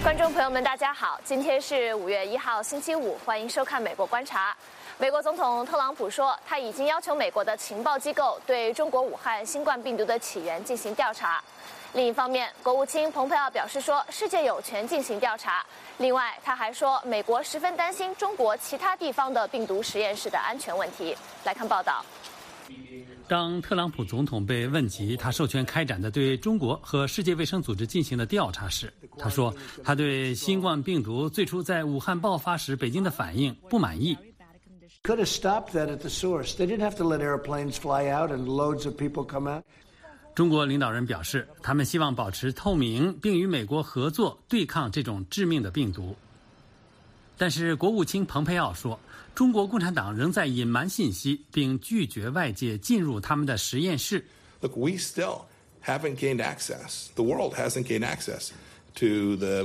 观众朋友们，大家好，今天是5月1号，星期五，欢迎收看《美国观察》。美国总统特朗普说，他已经要求美国的情报机构对中国武汉新冠病毒的起源进行调查。另一方面，国务卿蓬佩奥表示说，世界有权进行调查。另外，他还说，美国十分担心中国其他地方的病毒实验室的安全问题。来看报道。 当特朗普总统被问及他授权开展的对中国和世界卫生组织进行的调查时，他说他对新冠病毒最初在武汉爆发时北京的反应不满意。 Could have stopped that at the source. They didn't have to let airplanes fly out and loads of people come out. 中国领导人表示，他们希望保持透明，并与美国合作对抗这种致命的病毒。但是国务卿蓬佩奥说，中国共产党仍在隐瞒信息，并拒绝外界进入他们的实验室。 Look, we still haven't gained access. The world hasn't gained access to the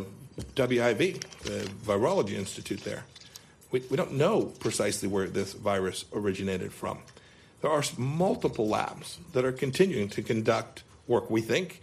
WIV, the Virology Institute there. We don't know precisely where this virus originated from. There are multiple labs that are continuing to conduct work, we think,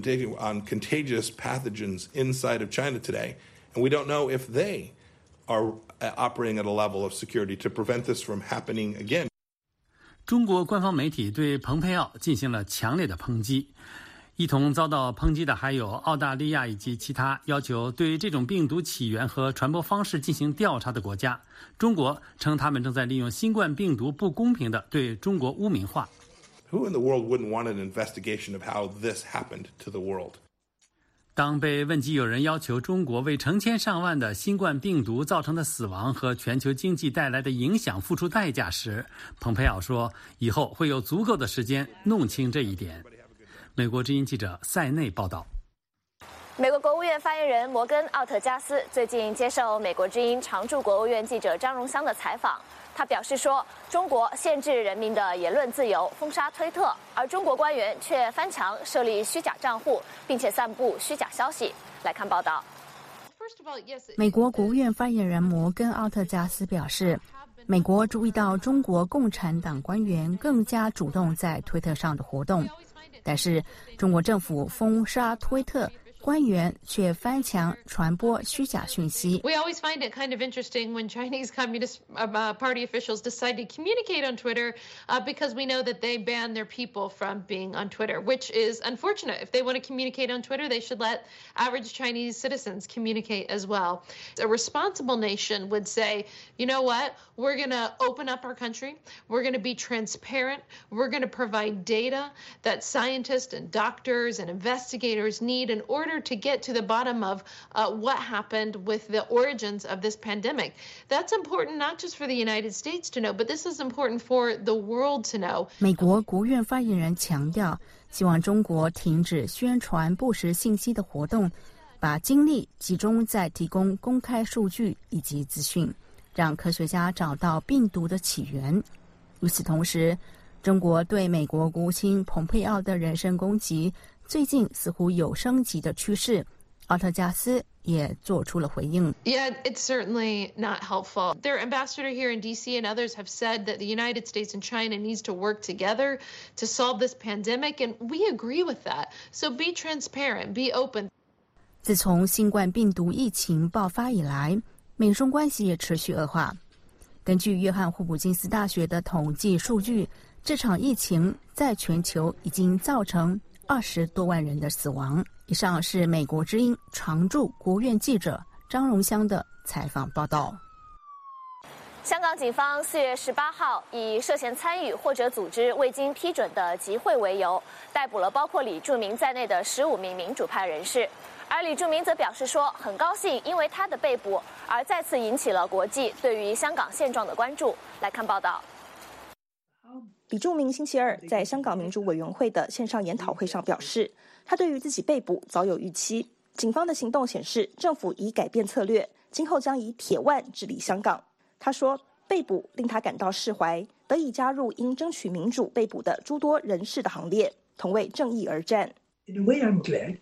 on contagious pathogens inside of China today, and we don't know if they are operating at a level of security to prevent this from happening again. 中国官方媒体对蓬佩奥进行了强烈的抨击。一同遭到抨击的还有澳大利亚以及其他要求对这种病毒起源和传播方式进行调查的国家。中国称他们正在利用新冠病毒不公平地对中国污名化。 Who in the world wouldn't want an investigation of how this happened to the world? 当被问及有人要求中国为成千上万的新冠病毒造成的死亡和全球经济带来的影响付出代价时，蓬佩奥说，以后会有足够的时间弄清这一点。美国之音记者塞内报道。 美国国务院发言人摩根·奥特加斯最近接受美国之音常驻国务院记者张荣香的采访，他表示说，中国限制人民的言论自由，封杀推特，而中国官员却翻墙设立虚假账户，并且散布虚假消息。来看报道。 美国国务院发言人摩根·奥特加斯表示，美国注意到中国共产党官员更加主动在推特上的活动，但是中国政府封杀推特，官员却翻墙传播虚假讯息。 We always find it kind of interesting when Chinese Communist Party officials decide to communicate on Twitter because we know that they ban their people from being on Twitter, which is unfortunate. If they want to communicate on Twitter, they should let average Chinese citizens communicate as well. A responsible nation would say, you know what, we're going to open up our country, we're going to be transparent, we're going to provide data that scientists and doctors and investigators need in order to get to the bottom of what happened with the origins of this pandemic. That's important not just for the United States to know, but this is important for the world to know. 美国国务院发言人强调，希望中国停止宣传不实信息的活动，把精力集中在提供公开数据以及资讯，让科学家找到病毒的起源。与此同时，中国对美国国务卿蓬佩奥的人身攻击最近似乎有升级的趋势，奥特加斯也做出了回应。 Yeah, it's certainly not helpful. Their ambassador here in DC and others have said that the United States and China needs to work together to solve this pandemic, and we agree with that. So be transparent, be open. 自从新冠病毒疫情爆发以来，美中关系也持续恶化。根据约翰霍普金斯大学的统计数据，这场疫情在全球已经造成20多万人的死亡。以上是美国之音常驻国务院记者张荣香的采访报道。 香港警方4月18号以涉嫌参与或者组织未经批准的集会为由，逮捕了包括李柱铭在内的15名民主派人士。而李柱铭则表示说，很高兴因为他的被捕而再次引起了国际对于香港现状的关注。来看报道。 李柱铭星期二在香港民主委员会的线上研讨会上表示，他对于自己被捕早有预期。警方的行动显示，政府已改变策略，今后将以铁腕治理香港。他说，被捕令他感到释怀，得以加入因争取民主被捕的诸多人士的行列，同为正义而战。 In a way, I'm glad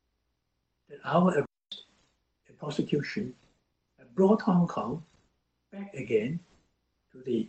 that our arrest and prosecution have brought Hong Kong back again to the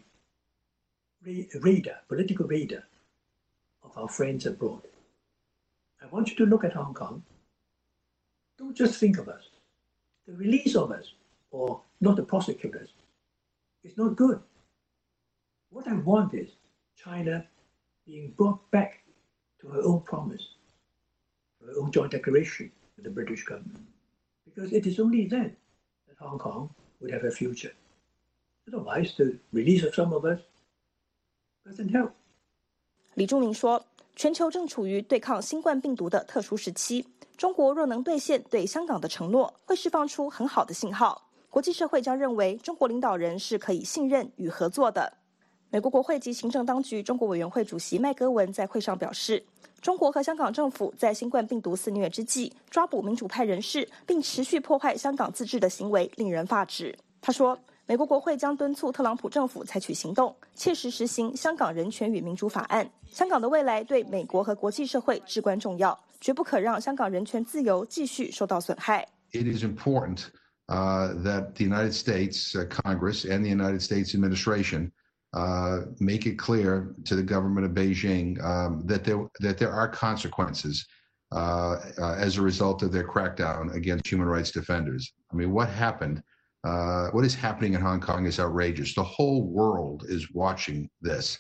political radar of our friends abroad. I want you to look at Hong Kong. Don't just think of us the release of us, or not to prosecute us, is not good. What I want is China being brought back to her own promise, her own joint declaration with the British government, because it is only then that Hong Kong would have a future. Otherwise, the release of some of us doesn't help. 李柱铭说，全球正处于对抗新冠病毒的特殊时期，中国若能兑现对香港的承诺，会释放出很好的信号，国际社会将认为中国领导人是可以信任与合作的。美国国会及行政当局中国委员会主席麦戈文在会上表示，中国和香港政府在新冠病毒肆虐之际抓捕民主派人士，并持续破坏香港自治的行为令人发指。他说，美国国会将敦促特朗普政府采取行动，切实实行香港人权与民主法案。香港的未来对美国和国际社会至关重要，绝不可让香港人权自由继续受到损害。 It is important that the United States Congress and the United States administration make it clear to the government of Beijing that there are consequences as a result of their crackdown against human rights defenders. I mean, what is happening in Hong Kong is outrageous. The whole world is watching this.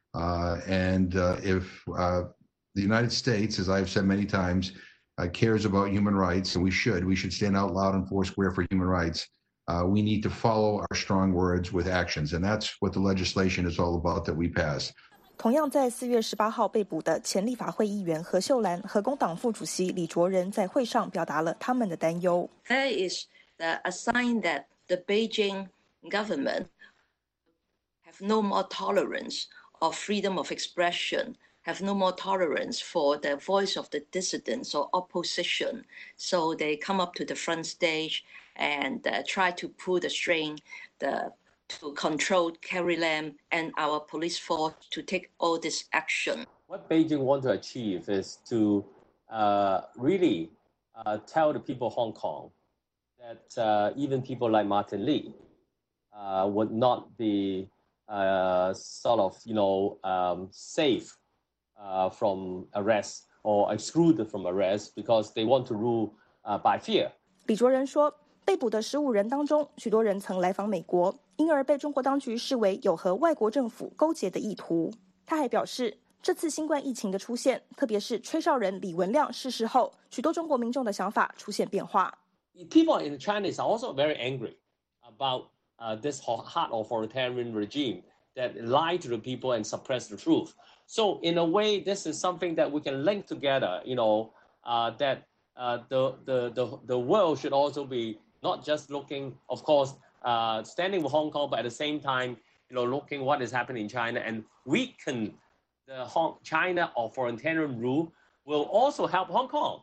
If the United States, as I've said many times, cares about human rights, and we should stand out loud and foursquare for human rights. We need to follow our strong words with actions, and that's what the legislation is all about that we pass. 同样在4月18号被捕的前立法会议员何秀兰和工党副主席李卓人在会上表达了他们的担忧。 There is a sign that the Beijing government have no more tolerance of freedom of expression, have no more tolerance for the voice of the dissidents or opposition. So they come up to the front stage and try to pull the string to control Carrie Lam and our police force to take all this action. What Beijing want to achieve is to really tell the people of Hong Kong that even people like Martin Lee would not be sort of, safe from arrest or excluded from arrest because they want to rule by fear. 李卓人说，被捕的15人当中，许多人曾来访美国，因而被中国当局视为有和外国政府勾结的意图。他还表示，这次新冠疫情的出现，特别是吹哨人李文亮逝世后，许多中国民众的想法出现变化。 People in China are also very angry about this hard authoritarian regime that lie to the people and suppress the truth. So in a way, this is something that we can link together, that the world should also be not just looking, of course, standing with Hong Kong, but at the same time, looking what is happening in China and weaken the China authoritarian rule will also help Hong Kong.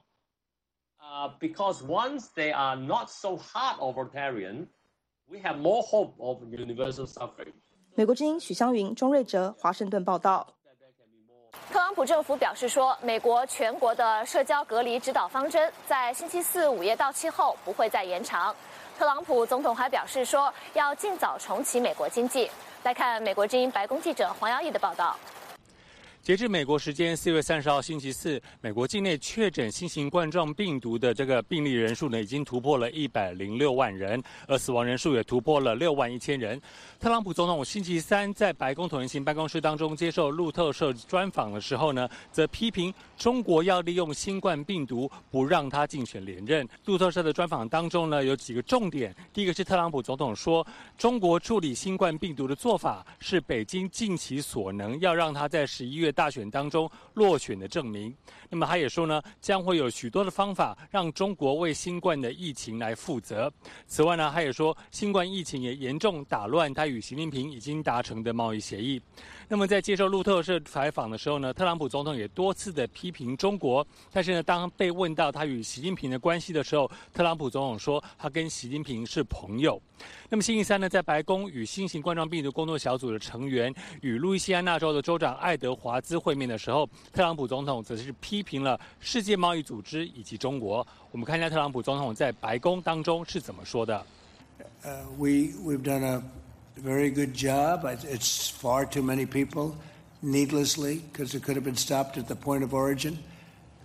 Because once they are not so hard authoritarian, we have more hope of universal suffrage. 美国之音许湘云、钟瑞哲，华盛顿报道。 特朗普政府表示说，美国全国的社交隔离指导方针在星期四午夜到期后不会再延长。特朗普总统还表示说，要尽早重启美国经济。来看美国之音白宫记者黄耀义的报道。 截至美国时间4月30号星期四，美国境内确诊新型冠状病毒的这个病例人数呢，已经突破了106万人，而死亡人数也突破了6万1000人。特朗普总统星期三在白宫椭圆形办公室当中接受路透社专访的时候呢，则批评中国要利用新冠病毒不让他竞选连任。路透社的专访当中呢，有几个重点。第一个是特朗普总统说，中国处理新冠病毒的做法是北京尽其所能要让他在11月大选当中落选的证明。那么他也说呢，将会有许多的方法让中国为新冠的疫情来负责。此外呢，他也说，新冠疫情也严重打乱他与习近平已经达成的贸易协议。那么在接受路透社采访的时候呢，特朗普总统也多次的批评中国，但是呢，当被问到他与习近平的关系的时候，特朗普总统说他跟习近平是朋友。那么星期三呢，在白宫与新型冠状病毒工作小组的成员与路易斯安那州的州长爱德华兹会面的时候，特朗普总统则是批评了世界贸易组织以及中国。我们看一下特朗普总统在白宫当中是怎么说的。 We've done a very good job. It's far too many people, needlessly, because it could have been stopped at the point of origin.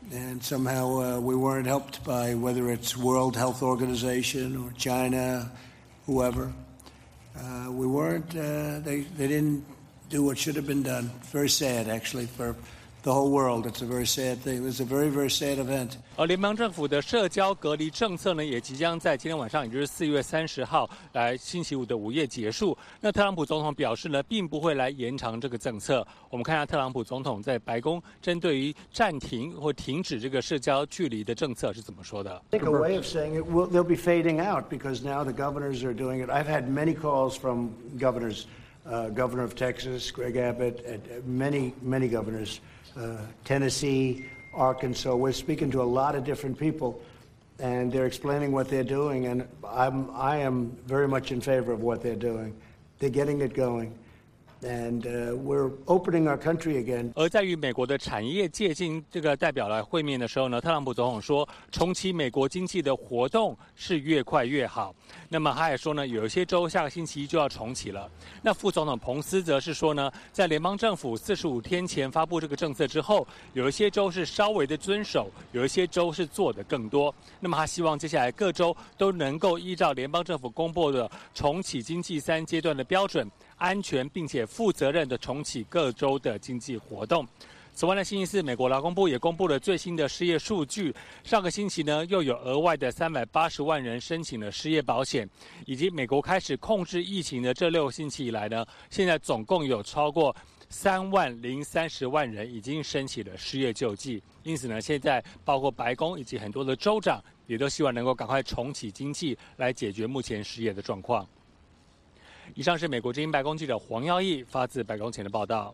And somehow we weren't helped by whether it's World Health Organization or China, whoever. We weren't. They didn't do what should have been done. Very sad, actually, for the whole world. It's a very sad thing. It was a very, very sad event. 而联邦政府的社交隔离政策呢，也即将在今天晚上，也就是4月30号，来星期五的午夜结束。那特朗普总统表示呢，并不会来延长这个政策。我们看一下特朗普总统在白宫针对于暂停或停止这个社交距离的政策是怎么说的 I think a way of saying it, they'll be fading out because now the governors are doing it. I've had many calls from governors, Governor of Texas, Greg Abbott, and many governors, Tennessee, Arkansas. We're speaking to a lot of different people, and they're explaining what they're doing, and I am very much in favor of what they're doing. They're getting it going. And we're opening our country again. 而在与美国的产业界进这个代表来会面的时候呢，特朗普总统说，重启美国经济的活动是越快越好。那么他也说呢，有一些州下个星期一就要重启了。那副总统彭斯则是说呢，在联邦政府45天前发布这个政策之后，有一些州是稍微的遵守，有一些州是做的更多。那么他希望接下来各州都能够依照联邦政府公布的重启经济3阶段的标准，安全并且负责任的重启各州的经济活动。此外呢，星期四，美国劳工部也公布了最新的失业数据。上个星期呢，又有额外的380万人申请了失业保险，以及美国开始控制疫情的这6个星期以来呢，现在总共有超过3.030万人已经申请了失业救济。因此呢，现在包括白宫以及很多的州长也都希望能够赶快重启经济，来解决目前失业的状况。以上是美国之音白宫记者黄耀义发自白宫前的报道。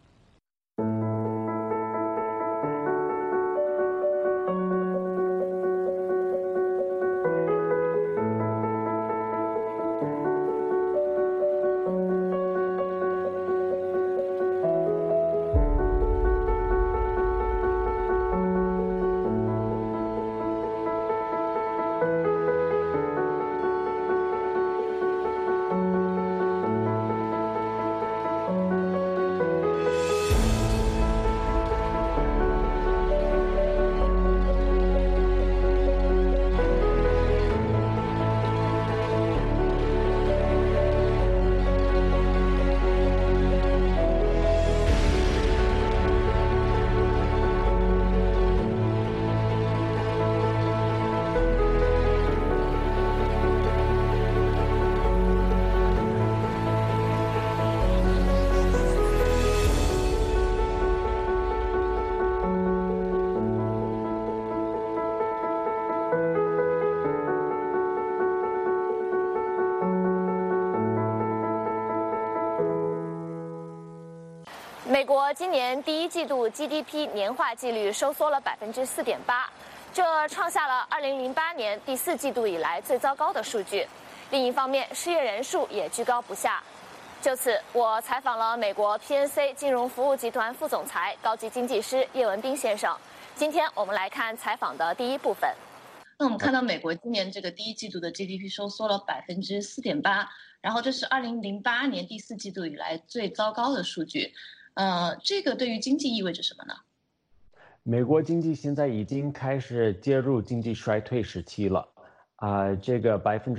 美国今年第一季度 GDP 年化季率收缩了4.8%，这创下了2008年第4季度以来最糟糕的数据。另一方面，失业人数也居高不下。就此，我采访了美国 PNC 金融服务集团副总裁、高级经济师叶文彬先生。今天我们来看采访的第一部分。 那我们看到美国今年这个第一季度的 GDP 收缩了4.8%，然后这是2008年第4季度以来最糟糕的数据。这个对于经济意味着什么呢？ 美国经济现在已经开始进入经济衰退时期了。这个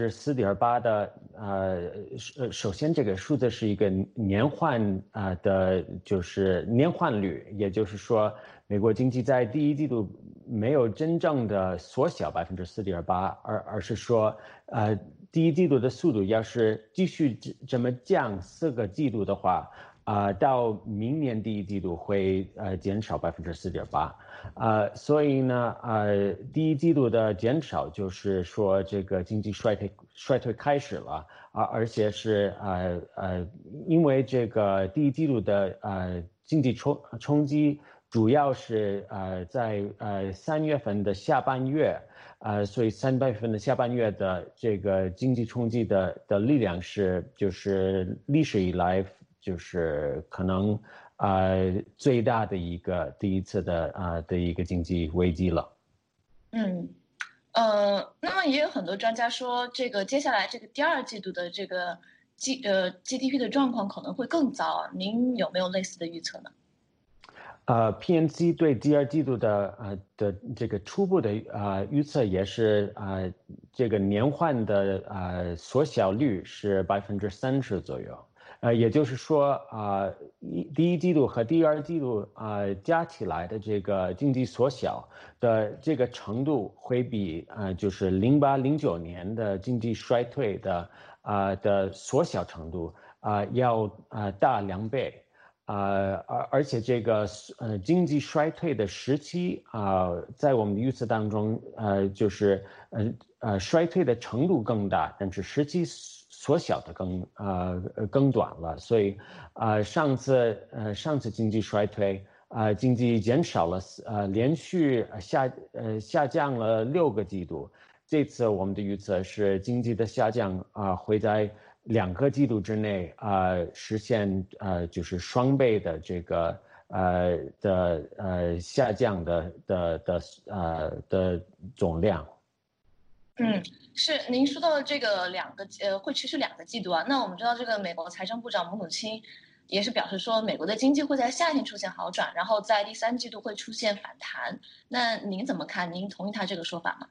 4.8%的首先这个数字是一个年换的，就是年换率，也就是说，美国经济在第一季度没有真正的缩小4.8%，而是说，第一季度的速度要是继续这么降4个季度的话。到明年第一季度会减少4.8%，所以呢，第一季度的减少就是说这个经济衰退开始了，而且是因为这个第一季度的经济冲击主要是在3月份的下半月，所以3月份的下半月的这个经济冲击的力量是就是历史以来。就是可能最大的第一次的一个经济危机了。 那么也有很多专家说，这个接下来这个第二季度的这个GDP 的状况可能会更糟。您有没有类似的预测呢？ PNC 对第二季度的这个初步的预测也是这个年化的缩小率是30%左右，也就是说第一季度和第二季度加起来的这个经济缩小的这个程度会比就是08-09年的经济衰退的缩小程度要大2倍。而且这个经济衰退的时期在我们的预测当中就是衰退的程度更大，但是时期缩小的更短了。所以上次经济衰退经济减少了连续下降了6个季度，这次我们的预测是经济的下降会在2个季度之内实现就是双倍的这个下降的总量。 是您说到的这个会持续2个季度啊。那我们知道这个美国财政部长姆努钦也是表示说，美国的经济会在夏天出现好转，然后在第3季度会出现反弹。那您怎么看？您同意他这个说法吗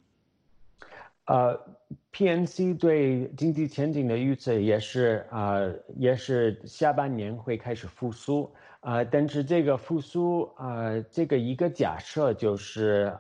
？PNC 对经济前景的预测也是下半年会开始复苏但是这个复苏这个一个假设就是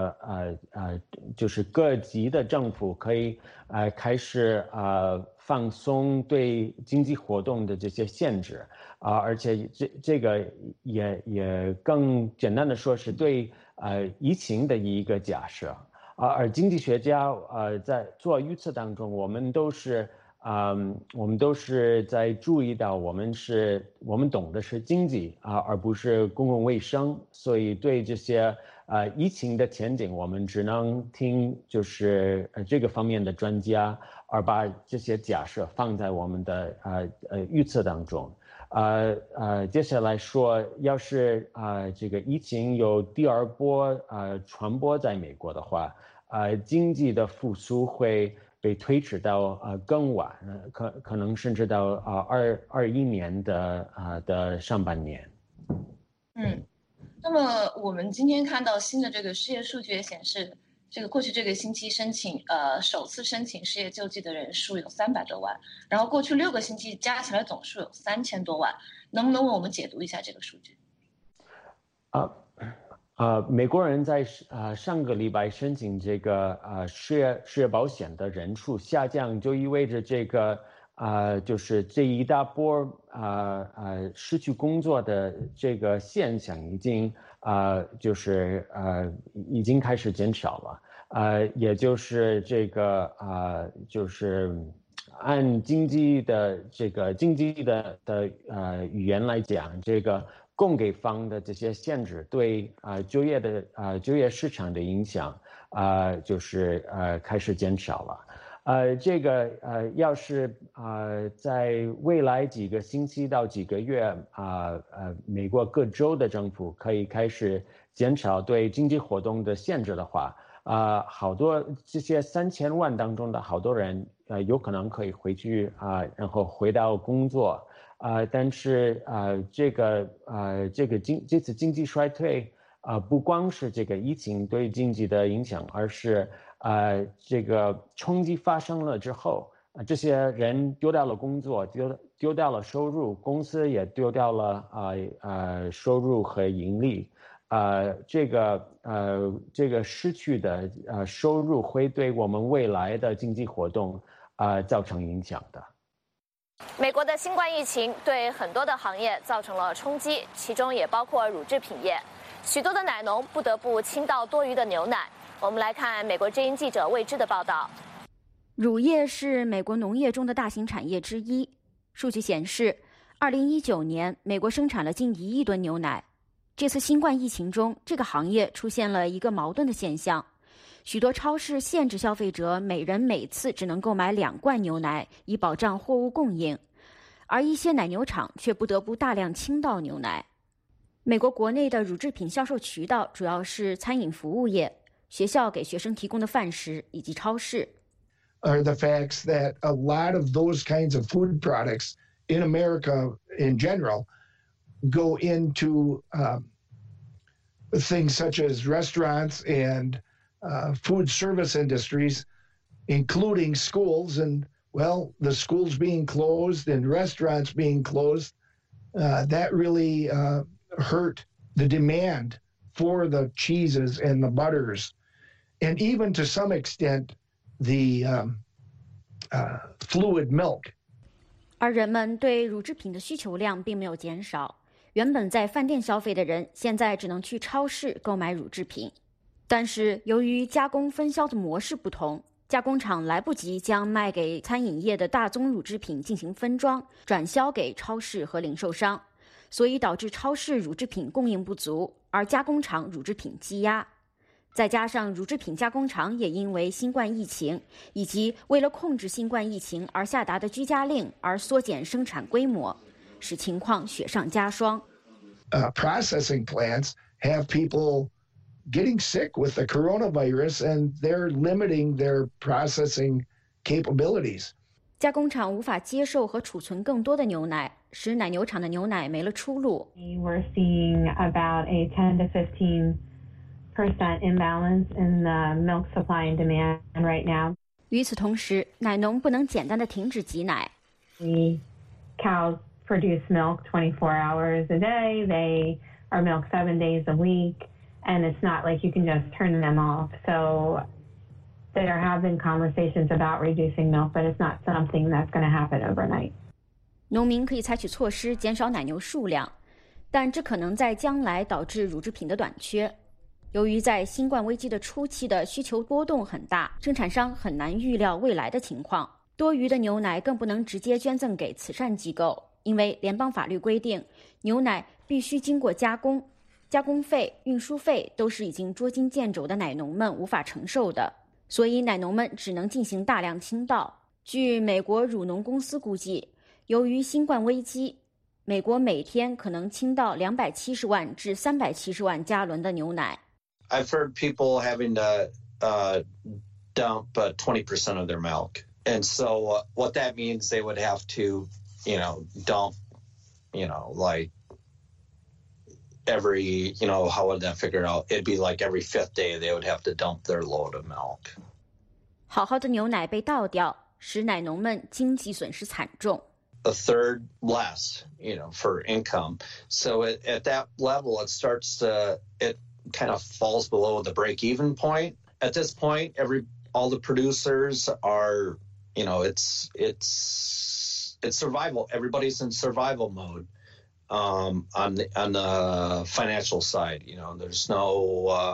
就是各级的政府可以开始放松对经济活动的这些限制而且这个也更简单的说是对疫情的一个假设。而经济学家在做预测当中，我们都是在注意到我们懂的是经济而不是公共卫生，所以对这些疫情的前景，我们只能听就是这个方面的专家，而把这些假设放在我们的预测当中。接下来说，要是这个疫情有第2波传播在美国的话，经济的复苏会被推迟到更晚，可能甚至到21年的上半年。 那么我们今天看到新的这个失业数据也显示，这个过去这个星期首次申请失业救济的人数有300多万，然后过去6个星期加起来总数有3000多万，能不能为我们解读一下这个数据？ 美国人在上个礼拜申请这个失业保险的人数下降，就意味着这个就是这一大波失去工作的这个现象已经已经开始减少了，也就是这个就是按经济的语言来讲，这个供给方的这些限制对就业市场的影响就是开始减少了。这个要是在未来几个星期到几个月美国各州的政府可以开始减少对经济活动的限制的话，好多这些3000万当中的好多人有可能可以回去然后回到工作。但是这次经济衰退不光是这个疫情对经济的影响，而是这个冲击发生了之后，这些人丢掉了工作，丢掉了收入，公司也丢掉了收入和盈利，这个失去的收入会对我们未来的经济活动造成影响的。 美国的新冠疫情对很多的行业造成了冲击，其中也包括乳制品业，许多的奶农不得不倾倒多余的牛奶。我们来看美国之音记者魏之的报道。 乳业是美国农业中的大型产业之一。数据显示，2019年美国生产了近1亿吨牛奶。这次新冠疫情中，这个行业出现了一个矛盾的现象。许多超市限制消费者每人每次只能购买2罐牛奶，以保障货物供应，而一些奶牛场却不得不大量倾倒牛奶。美国国内的乳制品销售渠道主要是餐饮服务业、学校给学生提供的饭食以及超市。 Are the facts that a lot of those kinds of food products in America in general go into things such as restaurants and food service industries, including schools. And, well, the schools being closed and restaurants being closed, that really hurt the demand for the cheeses and the butters, and even to some extent the fluid milk. 而人们对乳制品的需求量并没有减少，原本在饭店消费的人，现在只能去超市购买乳制品。但是由于加工分销的模式不同，加工厂来不及将卖给餐饮业的大宗乳制品进行分装，转销给超市和零售商，所以导致超市乳制品供应不足，而加工厂乳制品积压。再加上乳制品加工厂也因为新冠疫情以及为了控制新冠疫情而下达的居家令而缩减生产规模，使情况雪上加霜。 Processing plants have people getting sick with the coronavirus, and they're limiting their processing capabilities. 加工厂无法接受和储存更多的牛奶，使奶牛场的牛奶没了出路。 We're seeing about a 10 to 15% imbalance in the milk supply and demand right now. 与此同时，奶农不能简单的停止挤奶。 Cows produce milk 24 hours a day. They are milked 7 days a week, and it's not like you can just turn them off. So there have been conversations about reducing milk, but it's not something that's going to happen overnight. 农民可以采取措施减少奶牛数量，但这可能在将来导致乳制品的短缺。由于在新冠危机的初期的需求波动很大，生产商很难预料未来的情况。多余的牛奶更不能直接捐赠给慈善机构，因为联邦法律规定，牛奶必须经过加工，加工费、运输费都是已经捉襟见肘的奶农们无法承受的，所以奶农们只能进行大量倾倒。据美国乳农公司估计，由于新冠危机，美国每天可能倾倒270万至370万加仑的牛奶。 I've heard people having to dump 20% of their milk. And so what that means, they would have to, dump, like every, how would that figure out? It'd be like every 5th day they would have to dump their load of milk. 好好的牛奶被倒掉，使奶农们经济损失惨重。 A third less, for income. So at that level, it kind of falls below the break-even point. At this point, all the producers are, it's survival. Everybody's in survival mode on the financial side. There's no,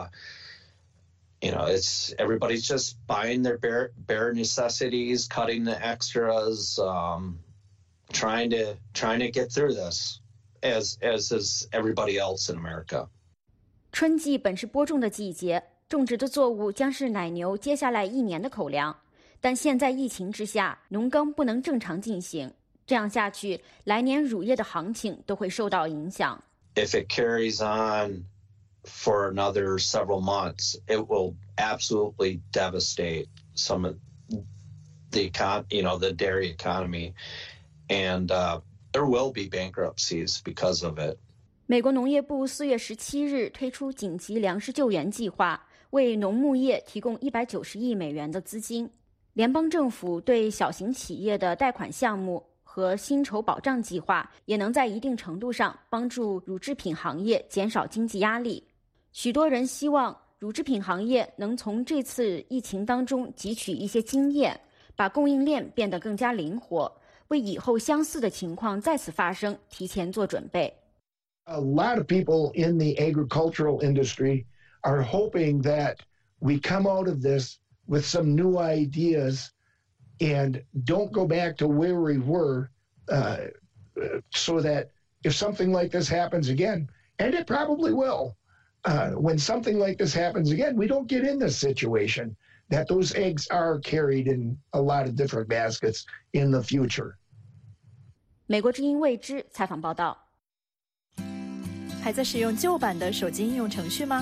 it's everybody's just buying their bare necessities, cutting the extras, trying to get through this, as is everybody else in America. 春季本是播种的季节，种植的作物将是奶牛接下来1年的口粮。但现在疫情之下，农耕不能正常进行，这样下去，来年乳业的行情都会受到影响。 If it carries on for another several months, it will absolutely devastate some of the the dairy economy, and there will be bankruptcies because of it. 美国农业部4月17日推出紧急粮食救援计划，为农牧业提供190亿美元的资金。联邦政府对小型企业的贷款项目和薪酬保障计划也能在一定程度上帮助乳制品行业减少经济压力。许多人希望乳制品行业能从这次疫情当中汲取一些经验，把供应链变得更加灵活，为以后相似的情况再次发生提前做准备。 A lot of people in the agricultural industry are hoping that we come out of this with some new ideas and don't go back to where we were, so that if something like this happens again, and it probably will, when something like this happens again, we don't get in this situation, that those eggs are carried in a lot of different baskets in the future. 美国之音未知采访报道。 还在使用旧版的手机应用程序吗？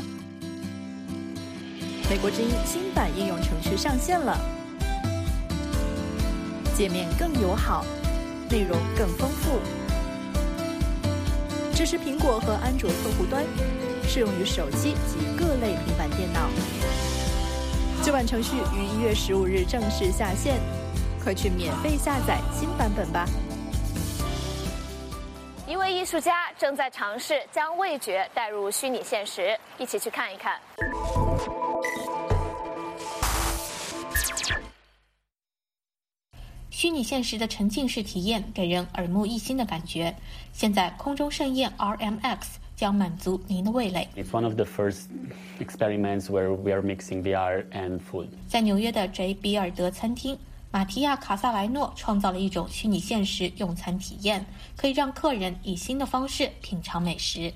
美国之音新版应用程序上线了，界面更友好，内容更丰富，支持苹果和安卓客户端， 适用于手机及各类平板电脑。旧版程序于1月15日正式下线，快去免费下载新版本吧。 一位艺术家正在尝试将味觉带入虚拟现实，一起去看一看。 虚拟现实的沉浸式体验给人耳目一新的感觉。现在空中盛宴 RMX 将满足您的味蕾。 It's one of the first experiments where we are mixing VR and food. 在纽约的 J. 比尔德餐厅，马提亚·卡萨莱诺创造了一种虚拟现实用餐体验，可以让客人以新的方式品尝美食。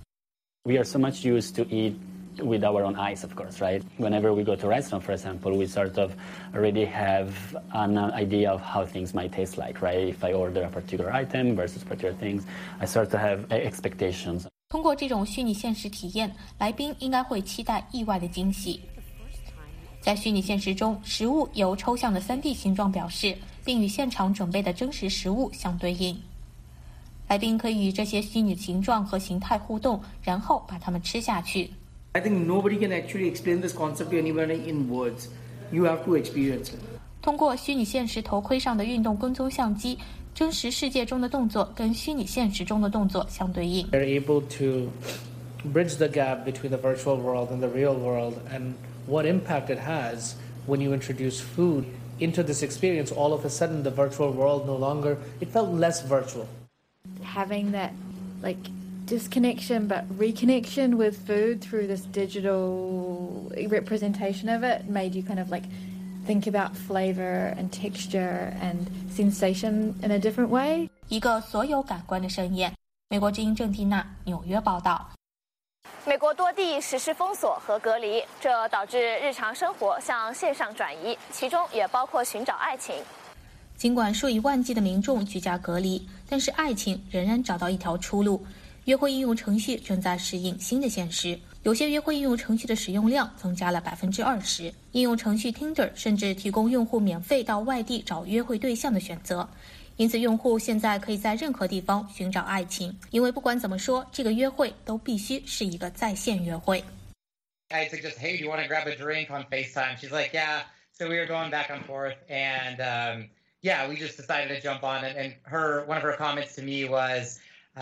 We are so much used to eat with our own eyes, of course, right? Whenever we go to a restaurant, for example, we sort of already have an idea of how things might taste like, right? If I order a particular item versus particular things, I sort of have expectations. 通过这种虚拟现实体验，来宾应该会期待意外的惊喜。在虚拟现实中，食物由抽象的3D 形状表示，并与现场准备的真实食物相对应。来宾可以与这些虚拟形状和形态互动，然后把它们吃下去。 I think nobody can actually explain this concept to anybody in words. You have to experience it. 通过虚拟现实头盔上的运动跟踪相机，真实世界中的动作跟虚拟现实中的动作相对应。 They're able to bridge the gap between the virtual world and the real world, and what impact it has when you introduce food into this experience. All of a sudden, the virtual world no longer, it felt less virtual. Having that, disconnection but reconnection with food through this digital representation of it made you kind of think about flavor and texture and sensation in a different way. 一个所有感官的盛宴。美国之音郑蒂娜，纽约报道。 美国多地实施封锁和隔离，这导致日常生活向线上转移，其中也包括寻找爱情。 尽管数以万计的民众居家隔离，但是爱情仍然找到一条出路。约会应用程序正在适应新的现实，有些约会应用程序的使用量增加了20%。应用程序 Tinder 甚至提供用户免费到外地找约会对象的选择，因此用户现在可以在任何地方寻找爱情。因为不管怎么说，这个约会都必须是一个在线约会。 I said just, hey, do you want to grab a drink on FaceTime? She's like, yeah. So we were going back and forth, and yeah, we just decided to jump on it. And one of her comments to me was,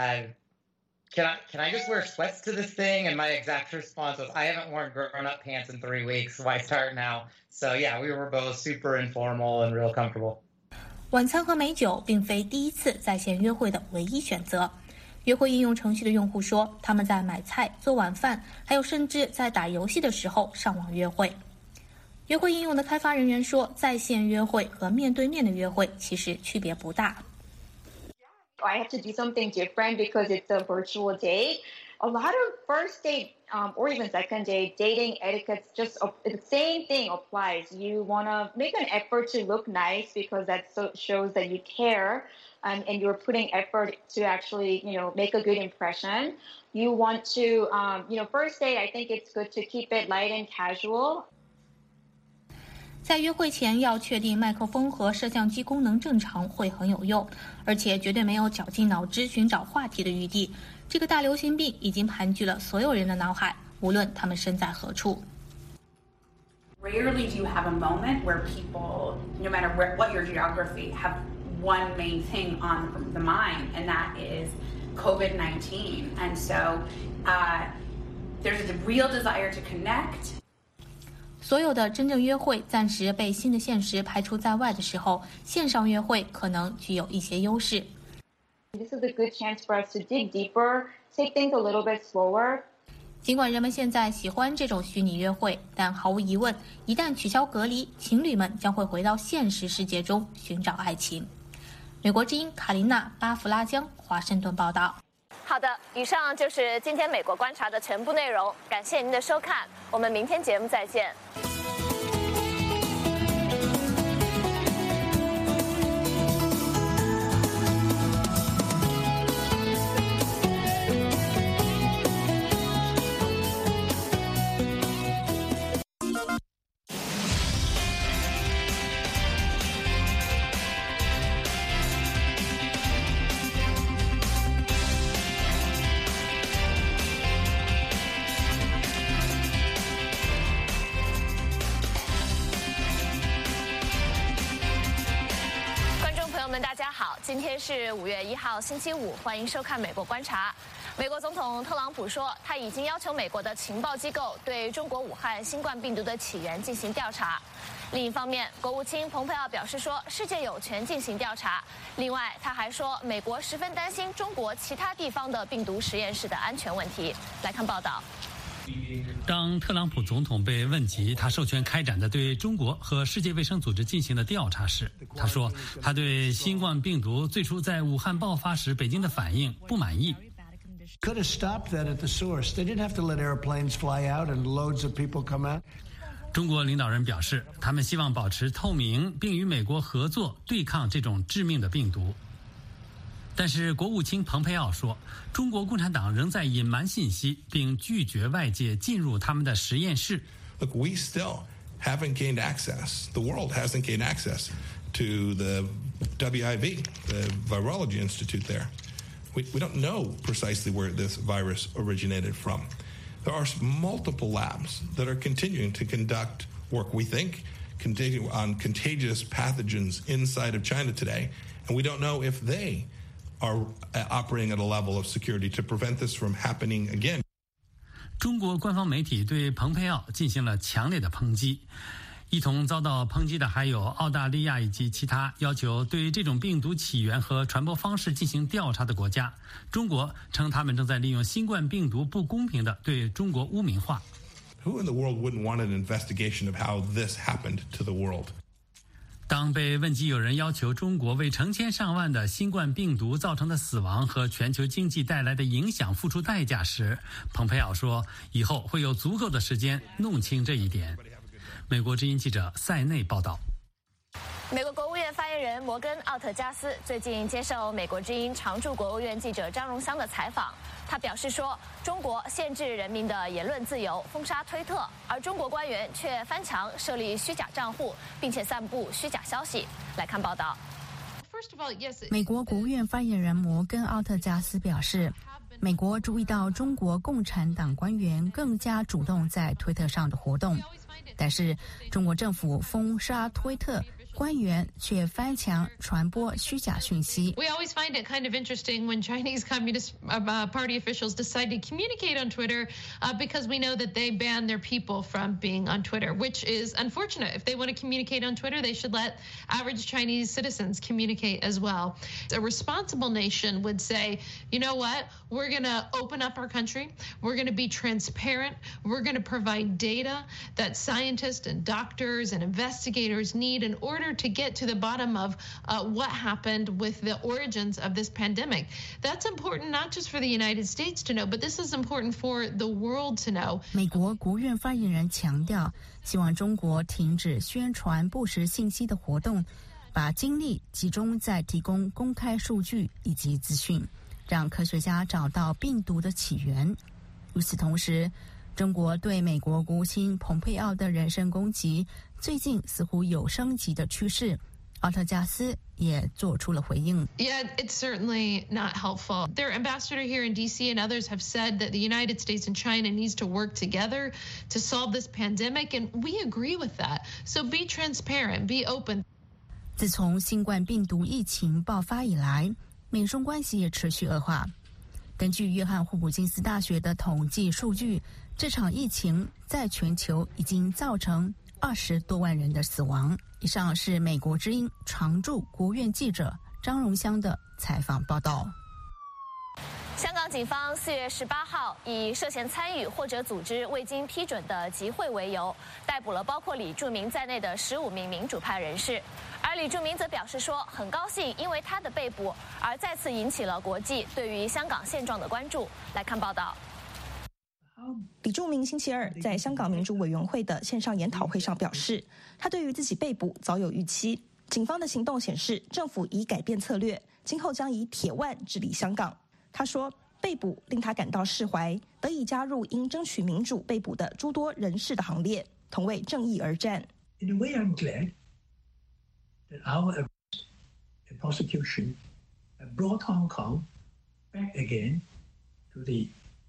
Can I just wear sweats to this thing? And my exact response was, I haven't worn grown-up pants in 3 weeks. Why start now? So yeah, we were both super informal and real comfortable. 晚餐和美酒并非第一次在线约会的唯一选择。约会应用程序的用户说，他们在买菜、做晚饭，还有甚至在打游戏的时候上网约会。约会应用的开发人员说，在线约会和面对面的约会其实区别不大。 I have to do something different because it's a virtual date. A lot of first date or even second date dating etiquettes, just the same thing applies. You want to make an effort to look nice because that shows that you care and you're putting effort to actually, make a good impression. You want to, first date, I think it's good to keep it light and casual. 在约会前要确定麦克风和摄像机功能正常会很有用，而且绝对没有绞尽脑汁寻找话题的余地。这个大流行病已经盘踞了所有人的脑海，无论他们身在何处。 Rarely do you have a moment where people, no matter what your geography, have one main thing on the mind, and that is COVID-19. And so there's a real desire to connect. 所有的真正约会暂时被新的现实排除在外的时候，线上约会可能具有一些优势。 This is a good chance for us to dig deeper, take things a little bit slower. 尽管人们现在喜欢这种虚拟约会，但毫无疑问，一旦取消隔离，情侣们将会回到现实世界中寻找爱情。美国之音卡琳娜·巴弗拉江，华盛顿报道。 好的，以上就是今天美国观察的全部内容，感谢您的收看，我们明天节目再见。 们，大家好，今天是5月1号，星期五，欢迎收看《美国观察》。美国总统特朗普说，他已经要求美国的情报机构对中国武汉新冠病毒的起源进行调查。另一方面，国务卿蓬佩奥表示说，世界有权进行调查。另外，他还说，美国十分担心中国其他地方的病毒实验室的安全问题。来看报道。 当特朗普总统被问及他授权开展的对中国和世界卫生组织进行的调查时，他说他对新冠病毒最初在武汉爆发时北京的反应不满意。 Could have stopped that at the source. They didn't have to let airplanes fly out and loads of people come out. 中国领导人表示，他们希望保持透明，并与美国合作对抗这种致命的病毒。但是国务卿蓬佩奥说，中国共产党仍在隐瞒信息，并拒绝外界进入他们的实验室。 Look, we still haven't gained access. The world hasn't gained access to the WIV, the Virology Institute there. We don't know precisely where this virus originated from. There are multiple labs that are continuing to conduct work, we think, on contagious pathogens inside of China today, and we don't know if they are operating at a level of security to prevent this from happening again. 中国官方媒体对蓬佩奥进行了强烈的抨击。一同遭到抨击的还有澳大利亚以及其他要求对这种病毒起源和传播方式进行调查的国家。中国称他们正在利用新冠病毒不公平地对中国污名化。 Who in the world wouldn't want an investigation of how this happened to the world? 当被问及有人要求中国为成千上万的新冠病毒造成的死亡和全球经济带来的影响付出代价时，蓬佩奥说，以后会有足够的时间弄清这一点。美国之音记者塞内报道。 美国国务院发言人摩根·奥特加斯最近接受美国之音常驻国务院记者张荣香的采访，他表示说，中国限制人民的言论自由，封杀推特，而中国官员却翻墙设立虚假账户，并且散布虚假消息。来看报道。 美国国务院发言人摩根·奥特加斯表示，美国注意到中国共产党官员更加主动在推特上的活动，但是中国政府封杀推特，官员却翻墙传播虚假讯息。 We always find it kind of interesting when Chinese Communist Party officials decide to communicate on Twitter because we know that they ban their people from being on Twitter, which is unfortunate. If they want to communicate on Twitter, they should let average Chinese citizens communicate as well. A responsible nation would say, you know what, we're going to open up our country, we're going to be transparent, we're going to provide data that scientists and doctors and investigators need in order to get to the bottom of what happened with the origins of this pandemic. That's important not just for the United States to know, but this is important for the world to know. 美国国务院发言人强调，希望中国停止宣传不实信息的活动，把精力集中在提供公开数据以及资讯，让科学家找到病毒的起源。与此同时，中国对美国国务卿蓬佩奥的人身攻击最近似乎有升级的趋势，奥特加斯也做出了回应。 Yeah, it's certainly not helpful. Their ambassador here in DC and others have said that the United States and China needs to work together to solve this pandemic, and we agree with that. So be transparent, be open. 自从新冠病毒疫情爆发以来，美中关系也持续恶化。根据约翰霍普金斯大学的统计数据，这场疫情在全球已经造成20多万人的死亡。以上是美国之音常驻国务院记者张荣香的采访报道。 香港警方4月18号以涉嫌参与或者组织未经批准的集会为由，逮捕了包括李柱铭在内的15名民主派人士。而李柱铭则表示说，很高兴因为他的被捕而再次引起了国际对于香港现状的关注。来看报道。 李柱铭星期二在香港民主委员会的线上研讨会上表示，他对于自己被捕早有预期。警方的行动显示，政府已改变策略，今后将以铁腕治理香港。他说，被捕令他感到释怀，得以加入因争取民主被捕的诸多人士的行列，同为正义而战。 In a way, I'm glad that our arrest and prosecution have brought Hong Kong back again to the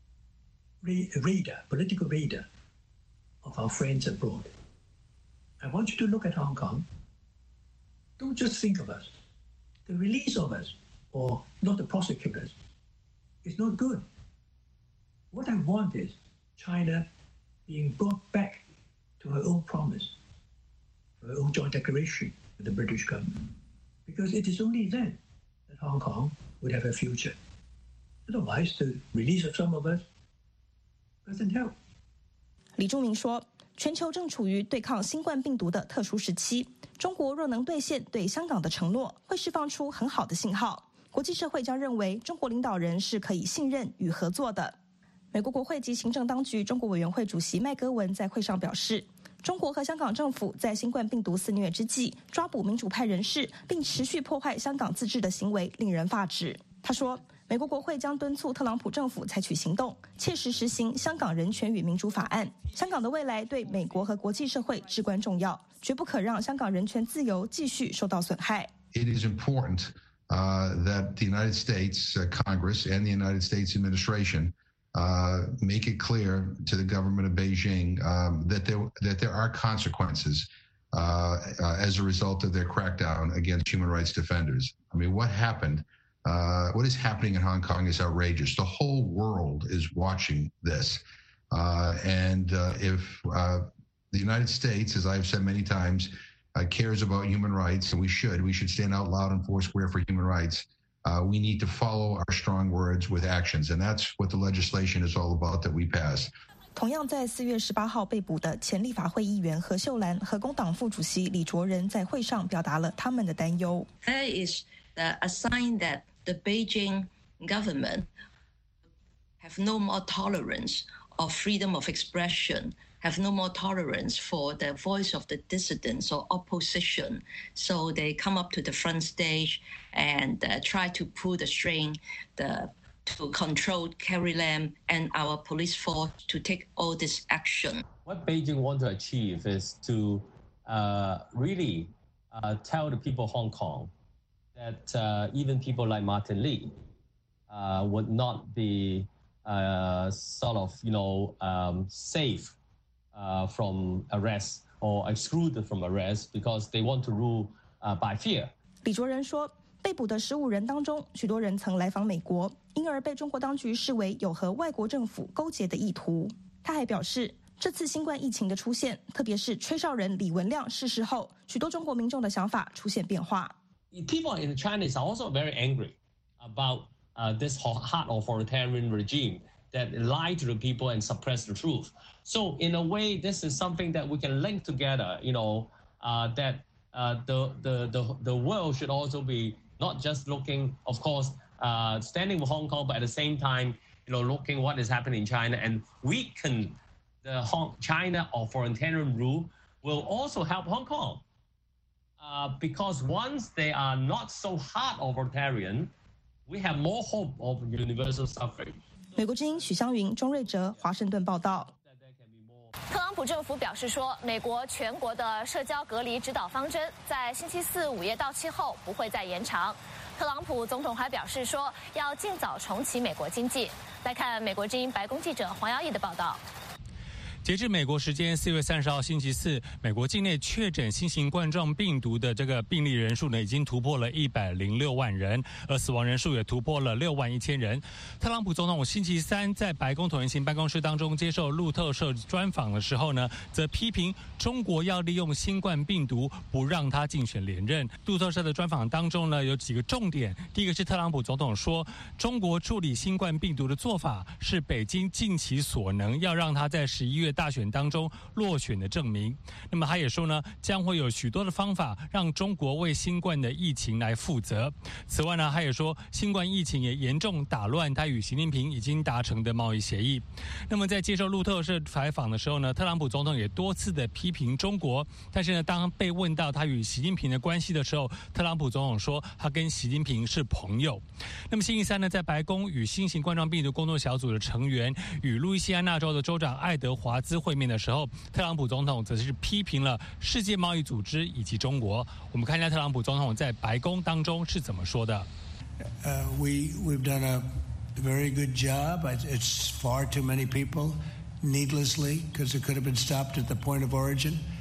political radar of our friends abroad. I want you to look at Hong Kong. Don't just think of us the release of us, or not the prosecutors, is not good. What I want is China being brought back to her own promise, her own joint declaration with the British government, because it is only then that Hong Kong would have a future. Otherwise, the release of some of us doesn't help. 李柱铭说，全球正处于对抗新冠病毒的特殊时期，中国若能兑现对香港的承诺，会释放出很好的信号。国际社会将认为中国领导人是可以信任与合作的。美国国会及行政当局中国委员会主席麦戈文在会上表示，中国和香港政府在新冠病毒肆虐之际抓捕民主派人士，并持续破坏香港自治的行为令人发指。他说，美国国会将敦促特朗普政府采取行动，切实实行香港人权与民主法案。香港的未来对美国和国际社会至关重要，绝不可让香港人权自由继续受到损害。 It is important that the United States Congress and the United States administration make it clear to the government of Beijing that there are consequences as a result of their crackdown against human rights defenders. I mean, what is happening in Hong Kong is outrageous. The whole world is watching this. And if the United States, as I've said many times, cares about human rights, and we should stand out loud and foursquare for human rights. We need to follow our strong words with actions, and that's what the legislation is all about that we pass. 同样在4月18号被捕的前立法会议员何秀兰和工党副主席李卓人在会上表达了他们的担忧。 There is a sign that the Beijing government have no more tolerance of freedom of expression, have no more tolerance for the voice of the dissidents or opposition. So they come up to the front stage and try to pull the string to control Carrie Lam and our police force to take all this action. What Beijing want to achieve is to really tell the people of Hong Kong that even people like Martin Lee would not be sort of, safe from arrest or excluded from arrest because they want to rule by fear. 李卓人说，被捕的15人当中，许多人曾来访美国，因而被中国当局视为有和外国政府勾结的意图。他还表示，这次新冠疫情的出现，特别是吹哨人李文亮逝世后，许多中国民众的想法出现变化。 People in China are also very angry about this hard authoritarian regime that lie to the people and suppress the truth. So in a way, this is something that we can link together, that the world should also be not just looking, of course, standing with Hong Kong, but at the same time, looking what is happening in China and weaken the China authoritarian rule will also help Hong Kong. Because once they are not so hard authoritarian, we have more hope of universal suffrage. 美国之音许湘云、钟瑞哲，华盛顿报道。 特朗普政府表示说，美国全国的社交隔离指导方针在星期四午夜到期后不会再延长。特朗普总统还表示说，要尽早重启美国经济。来看美国之音白宫记者黄耀义的报道。 截至美国时间4月30号星期四，美国境内确诊新型冠状病毒的这个病例人数呢，已经突破了106万人，而死亡人数也突破了6万1000人。特朗普总统星期三在白宫椭圆形办公室当中接受路透社专访的时候呢，则批评中国要利用新冠病毒不让他竞选连任。路透社的专访当中呢，有几个重点。第一个是特朗普总统说，中国处理新冠病毒的做法是北京尽其所能要让他在11月大选当中落选的证明。那么他也说呢，将会有许多的方法让中国为新冠的疫情来负责。此外呢，他也说新冠疫情也严重打乱他与习近平已经达成的贸易协议。那么在接受路透社采访的时候呢，特朗普总统也多次的批评中国，但是呢，当被问到他与习近平的关系的时候，特朗普总统说他跟习近平是朋友。那么星期三呢，在白宫与新型冠状病毒工作小组的成员与路易斯安那州的州长爱德华兹会面的时候，特朗普总统则是批评了世界贸易组织以及中国。我们看一下特朗普总统在白宫当中是怎么说的。 We've done a very good job. It's far too many people needlessly because it could have been stopped at the point of origin.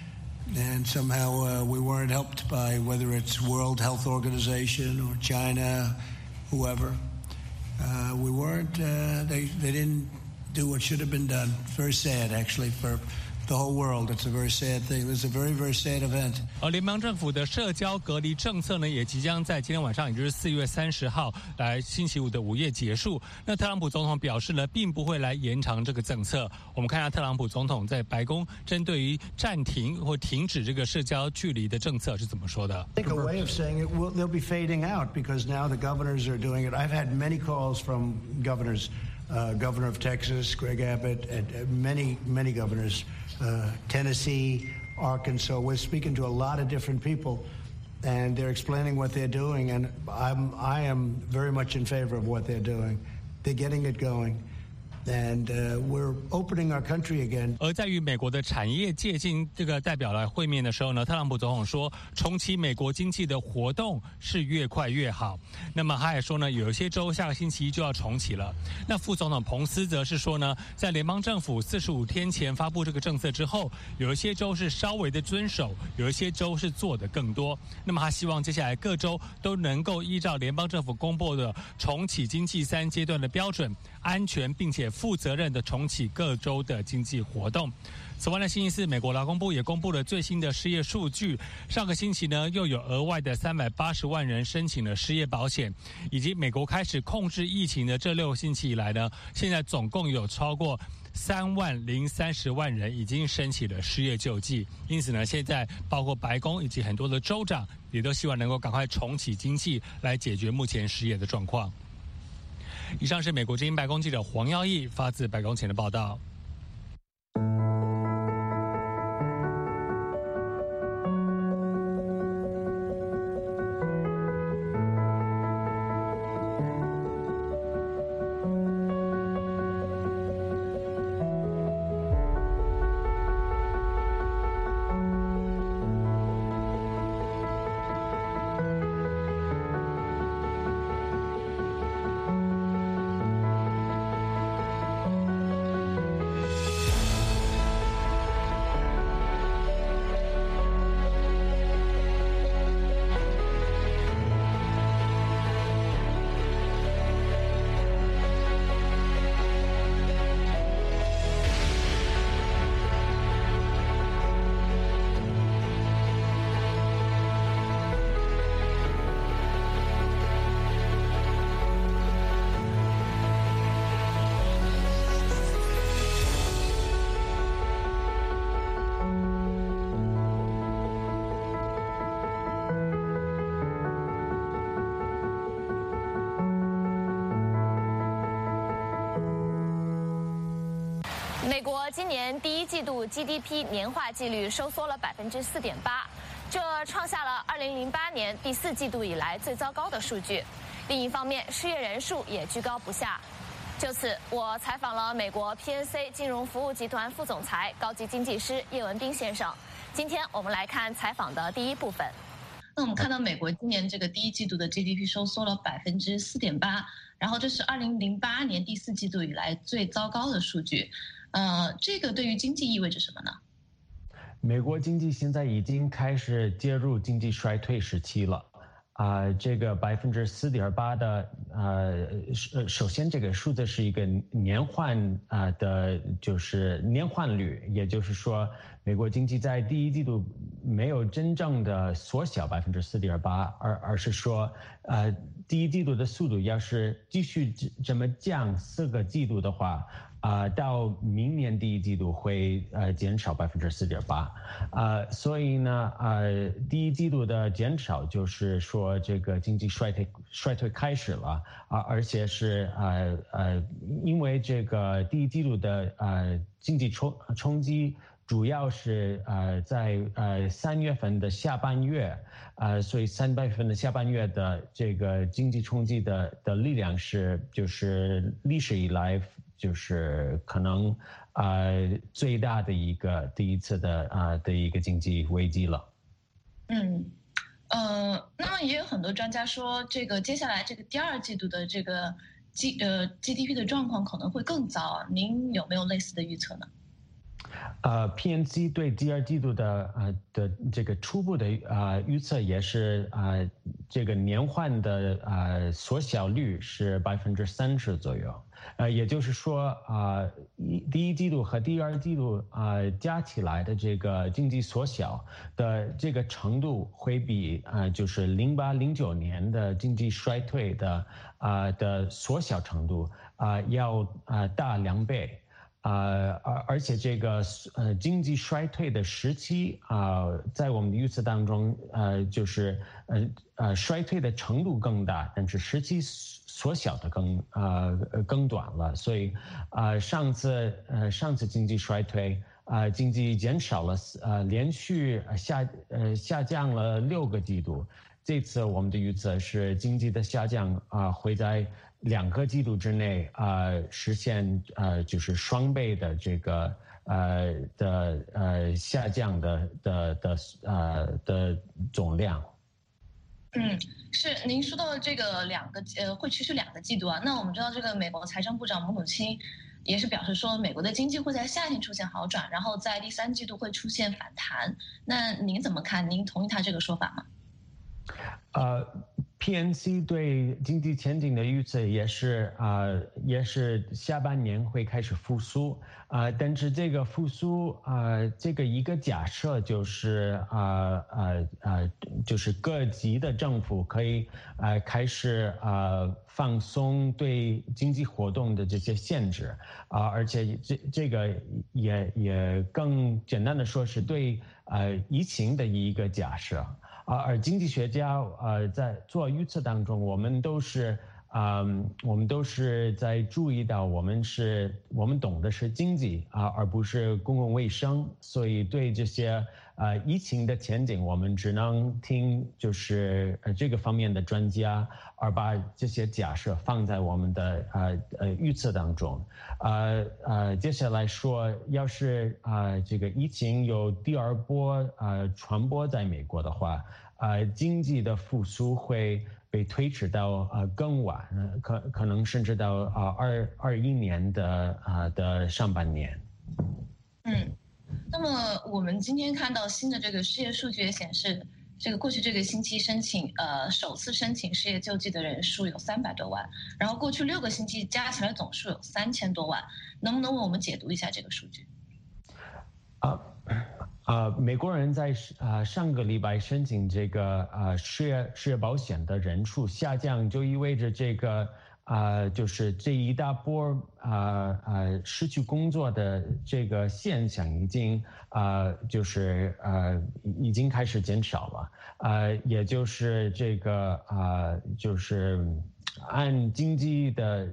And somehow we weren't helped by whether it's World Health Organization or China, whoever. We weren't. They didn't do what should have been done. Very sad, actually, for the whole world. It's a very sad thing. It's a very, very sad event. 而联邦政府的社交隔离政策呢，也即将在今天晚上，也就是4月30号，来星期五的午夜结束。那特朗普总统表示呢，并不会来延长这个政策。我们看一下特朗普总统在白宫针对于暂停或停止这个社交距离的政策是怎么说的 I think a way of saying it, they'll be fading out because now the governors are doing it. I've had many calls from governors, Governor of Texas, Greg Abbott, and many governors. Tennessee, Arkansas. We're speaking to a lot of different people, and they're explaining what they're doing, and I am very much in favor of what they're doing. They're getting it going. And we're opening our country again. 而在与美国的产业界进这个代表来会面的时候呢，特朗普总统说，重启美国经济的活动是越快越好。那么他也说呢，有一些州下个星期一就要重启了。那副总统彭斯则是说呢，在联邦政府45天前发布这个政策之后，有一些州是稍微的遵守，有一些州是做的更多。那么他希望接下来各州都能够依照联邦政府公布的重启经济3阶段的标准，安全并且负责任的重启各州的经济活动。此外呢，星期四美国劳工部也公布了最新的失业数据。上个星期呢，又有额外的380万人申请了失业保险，以及美国开始控制疫情的这6个星期以来呢，现在总共有超过3.030万人已经申请了失业救济。因此呢，现在包括白宫以及很多的州长也都希望能够赶快重启经济，来解决目前失业的状况。以上是美国之音白宫记者黄耀义发自白宫前的报道。 美国今年第一季度 GDP 年化季率收缩了4.8%，这创下了2008年第4季度以来最糟糕的数据。另一方面，失业人数也居高不下。就此，我采访了美国 PNC 金融服务集团副总裁、高级经济师叶文斌先生。今天我们来看采访的第一部分。 那我们看到美国今年这个第一季度的 GDP 收缩了4.8%，然后这是2008年第4季度以来最糟糕的数据。这个对于经济意味着什么呢？ 美国经济现在已经开始介入经济衰退时期了。这个4.8%的首先这个数字是一个年换的，就是年换率，也就是说，美国经济在第一季度没有真正的缩小4.8%，而是说，第一季度的速度要是继续这么降4个季度的话。到明年第一季度会减少4.8%，所以呢，第一季度的减少就是说这个经济衰退开始了，而且是因为这个第一季度的经济冲击主要是在3月份的下半月，所以3月份的下半月的这个经济冲击的力量是就是历史以来。就是可能最大的第一次的一个经济危机了。 那么也有很多专家说，这个接下来这个第二季度的这个GDP 的状况可能会更糟。您有没有类似的预测呢？ PNC 对第二季度的这个初步的预测也是这个年换的缩小率是30%左右，也就是说第一季度和第二季度加起来的这个经济缩小的这个程度会比就是08-09年的经济衰退的缩小程度要大2倍。而且这个经济衰退的时期在我们的预测当中就是衰退的程度更大，但是时期缩小的更短了。所以上次经济衰退经济减少了连续下降了6个季度。这次我们的预测是经济的下降会在2个季度之内实现就是双倍的这个下降的总量。 是您说到这个会持续2个季度啊。那我们知道这个美国财政部长姆努钦也是表示说，美国的经济会在夏天出现好转，然后在第3季度会出现反弹。那您怎么看？您同意他这个说法吗 ？PNC 对经济前景的预测也是下半年会开始复苏但是这个复苏这个一个假设就是就是各级的政府可以开始放松对经济活动的这些限制而且这个也更简单的说是对疫情的一个假设。而经济学家在做预测当中，我们都是在注意到我们懂的是经济而不是公共卫生，所以对这些疫情的前景，我们只能听就是这个方面的专家，而把这些假设放在我们的预测当中。接下来说，要是这个疫情有第2波传播在美国的话，经济的复苏会被推迟到更晚，可能甚至到21年的上半年。 那么我们今天看到新的这个失业数据也显示，这个过去这个星期首次申请失业救济的人数有300多万，然后过去6个星期加起来总数有3000多万，能不能为我们解读一下这个数据？ 美国人在上个礼拜申请这个失业保险的人数下降，就意味着这个就是这一大波失去工作的这个现象已经已经开始减少了，也就是这个就是按经济的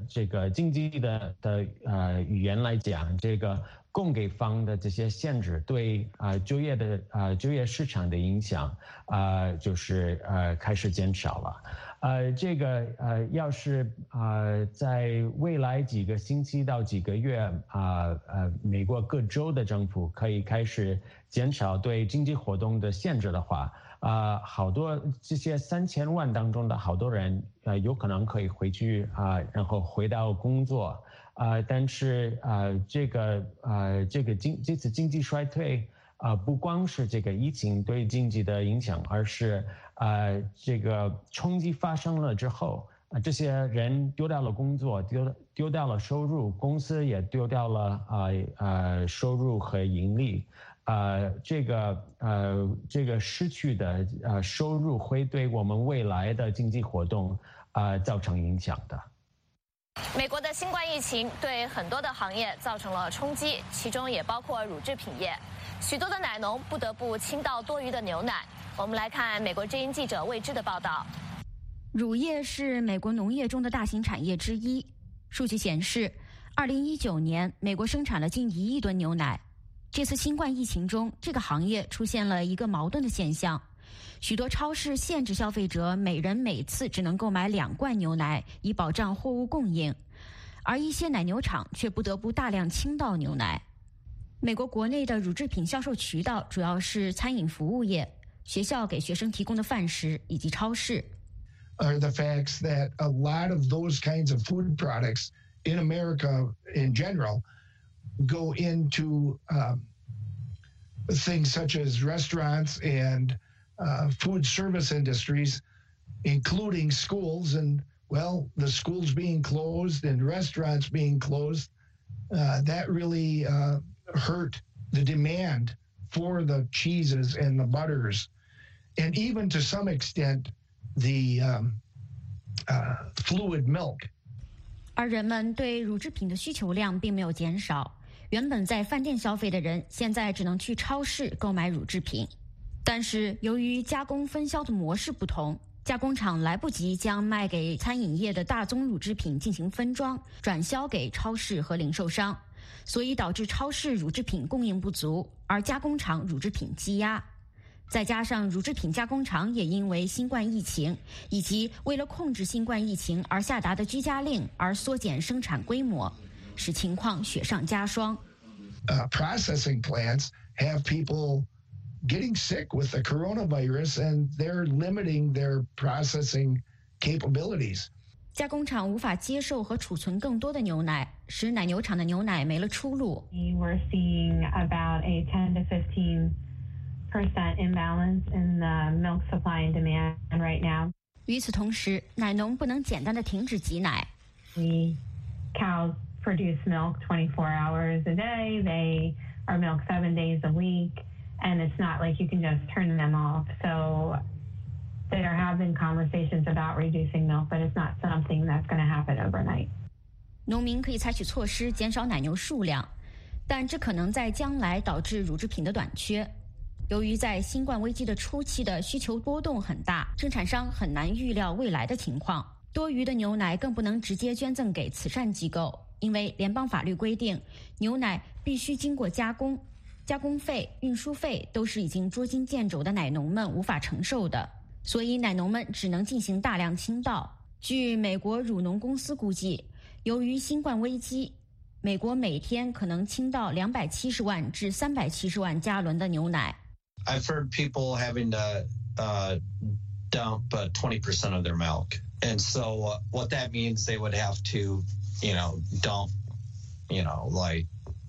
语言来讲，这个供给方的这些限制对就业市场的影响就是开始减少了。这个要是在未来几个星期到几个月美国各州的政府可以开始减少对经济活动的限制的话，好多这些3000万当中的好多人有可能可以回去然后回到工作。但是这次经济衰退不光是这个疫情对经济的影响，而是这个冲击发生了之后，这些人丢掉了工作，丢掉了收入，公司也丢掉了收入和盈利。这个失去的收入会对我们未来的经济活动造成影响的。 美国的新冠疫情对很多的行业造成了冲击，其中也包括乳制品业，许多的奶农不得不倾倒多余的牛奶。我们来看美国之音记者魏之的报道。 乳业是美国农业中的大型产业之一。数据显示，2019年美国生产了近1亿吨牛奶。这次新冠疫情中，这个行业出现了一个矛盾的现象。许多超市限制消费者每人每次只能购买2罐牛奶，以保障货物供应，而一些奶牛场却不得不大量倾倒牛奶。美国国内的乳制品销售渠道主要是餐饮服务业、学校给学生提供的饭食以及超市。 Are the facts that a lot of those kinds of food products in America in general go into things such as restaurants and food service industries, including schools, and well, the schools being closed and restaurants being closed, that really hurt the demand for the cheeses and the butters, and even to some extent the fluid milk. 而人们对乳制品的需求量并没有减少，原本在饭店消费的人，现在只能去超市购买乳制品。但是由于加工分销的模式不同，加工厂来不及将卖给餐饮业的大宗乳制品进行分装转销给超市和零售商，所以导致超市乳制品供应不足，而加工厂乳制品积压。再加上乳制品加工厂也因为新冠疫情以及为了控制新冠疫情而下达的居家令而缩减生产规模，使情况雪上加霜。 Processing plants have people getting sick with the coronavirus, and they're limiting their processing capabilities. 加工厂无法接受和储存更多的牛奶，使奶牛场的牛奶没了出路。 We're seeing about a 10 to 15% imbalance in the milk supply and demand right now. 与此同时，奶农不能简单的停止挤奶。 Cows produce milk 24 hours a day. They are milked 7 days a week, and it's not like you can just turn them off. So there have been conversations about reducing milk, but it's not something that's going to happen overnight. 农民可以采取措施减少奶牛数量，但这可能在将来导致乳制品的短缺。由于在新冠危机的初期的需求波动很大，生产商很难预料未来的情况。多余的牛奶更不能直接捐赠给慈善机构，因为联邦法律规定，牛奶必须经过加工，加工费、运输费都是已经捉襟见肘的奶农们无法承受的，所以奶农们只能进行大量倾倒。据美国乳农公司估计，由于新冠危机，美国每天可能倾倒270万至370万加仑的牛奶。 I've heard people having to dump 20% of their milk. And so what that means, they would have to, dump, like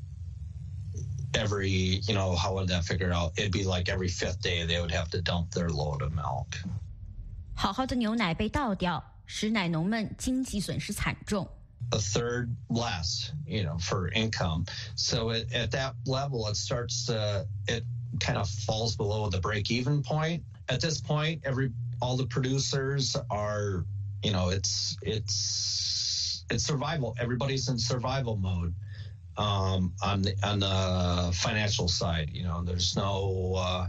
every, how would that figure out? It'd be like every 5th day they would have to dump their load of milk. 好好的牛奶被倒掉，使奶农们经济损失惨重。 A third less, for income. So at that level, it kind of falls below the break-even point. At this point, all the producers are, it's survival. Everybody's in survival mode on the financial side. There's no,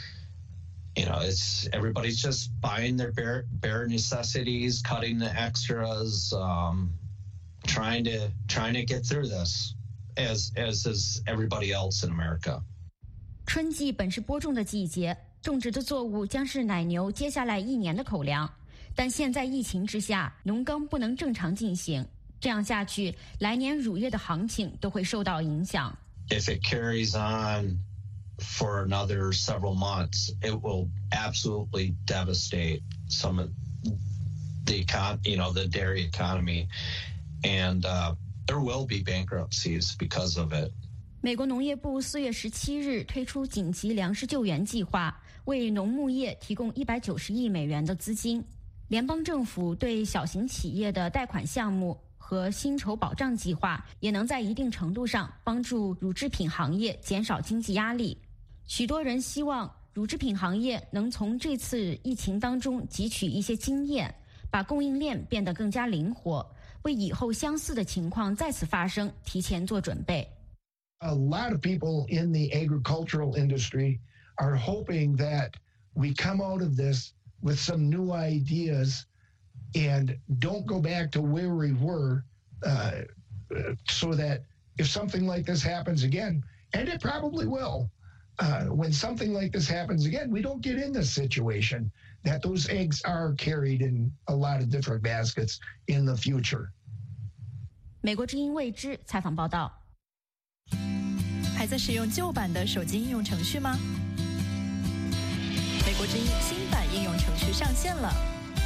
it's everybody's just buying their bare necessities, cutting the extras, trying to get through this, as is everybody else in America. 春季本是播种的季节，种植的作物将是奶牛接下来1年的口粮。但现在疫情之下，农耕不能正常进行，这样下去，来年乳业的行情都会受到影响。 If it carries on for another several months, it will absolutely devastate some of the the dairy economy, and there will be bankruptcies because of it. 美国农业部4月17日推出紧急粮食救援计划，为农牧业提供190亿美元的资金。联邦政府对小型企业的贷款项目和薪酬保障计划也能在一定程度上帮助乳制品行业减少经济压力。许多人希望乳制品行业能从这次疫情当中汲取一些经验，把供应链变得更加灵活，为以后相似的情况再次发生提前做准备。 A lot of people in the agricultural industry are hoping that we come out of this with some new ideas and don't go back to where we were, so that if something like this happens again, and it probably will, when something like this happens again, we don't get in this situation, that those eggs are carried in a lot of different baskets in the future. 美国之音未知采访报道。 还在使用旧版的手机应用程序吗？美国之音新版应用程序上线了，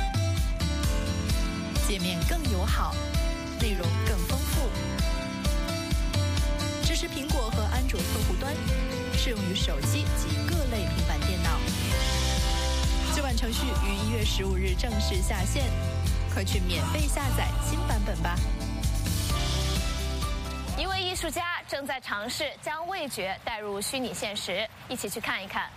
界面更友好，内容更丰富，支持苹果和安卓客户端， 适用于手机及各类平板电脑。这款程序于1月15日正式下线，快去免费下载新版本吧。 一位艺术家正在尝试将味觉带入虚拟现实，一起去看一看。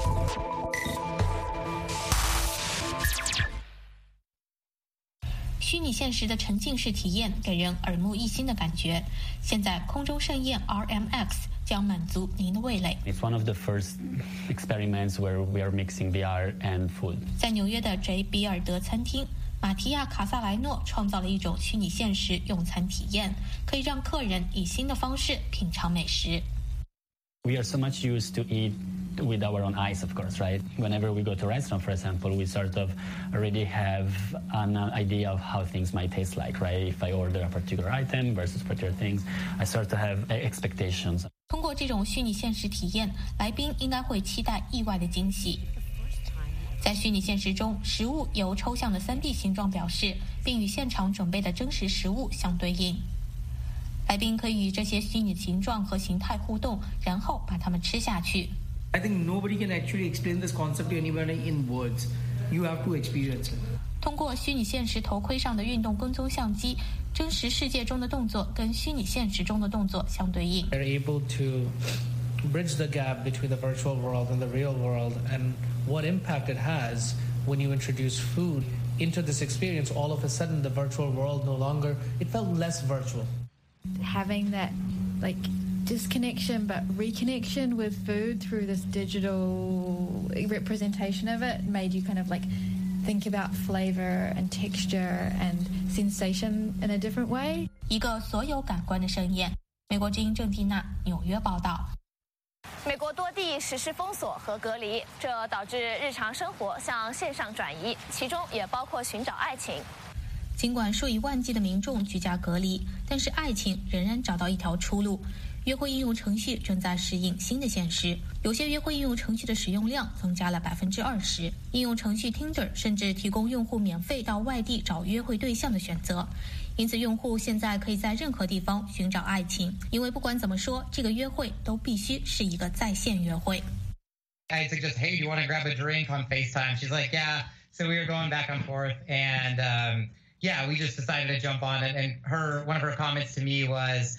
虚拟现实的沉浸式体验给人耳目一新的感觉。现在空中盛宴 RMX 将满足您的味蕾。 It's one of the first experiments where we are mixing VR and food. 在纽约的 J. 比尔德餐厅，马提亚·卡萨莱诺创造了一种虚拟现实用餐体验，可以让客人以新的方式品尝美食。 We are so much used to eat with our own eyes, of course, right? Whenever we go to a restaurant, for example, we sort of already have an idea of how things might taste like, right? If I order a particular item versus particular things, I start to have expectations. 通过这种虚拟现实体验，来宾应该会期待意外的惊喜。在虚拟现实中，食物由抽象的3D 形状表示，并与现场准备的真实食物相对应。来宾可以与这些虚拟形状和形态互动，然后把它们吃下去。 I think nobody can actually explain this concept to anyone in words. You have to experience it. 通过虚拟现实头盔上的运动跟踪相机，真实世界中的动作跟虚拟现实中的动作相对应。 They're able to bridge the gap between the virtual world and the real world, and what impact it has when you introduce food into this experience. All of a sudden, the virtual world it felt less virtual. Having that, disconnection but reconnection with food through this digital representation of it made you kind of think about flavor and texture and sensation in a different way. 一个所有感官的盛宴。美国之音郑蒂娜纽约报道。 美国多地实施封锁和隔离，这导致日常生活向线上转移，其中也包括寻找爱情。 尽管数以万计的民众居家隔离，但是爱情仍然找到一条出路。约会应用程序正在适应新的现实，有些约会应用程序的使用量增加了20%。应用程序 Tinder 甚至提供用户免费到外地找约会对象的选择，因此用户现在可以在任何地方寻找爱情。因为不管怎么说，这个约会都必须是一个在线约会。 I suggest, hey, do you want to grab a drink on FaceTime? She's like, yeah. So we were going back and forth, and yeah, we just decided to jump on it. And one of her comments to me was,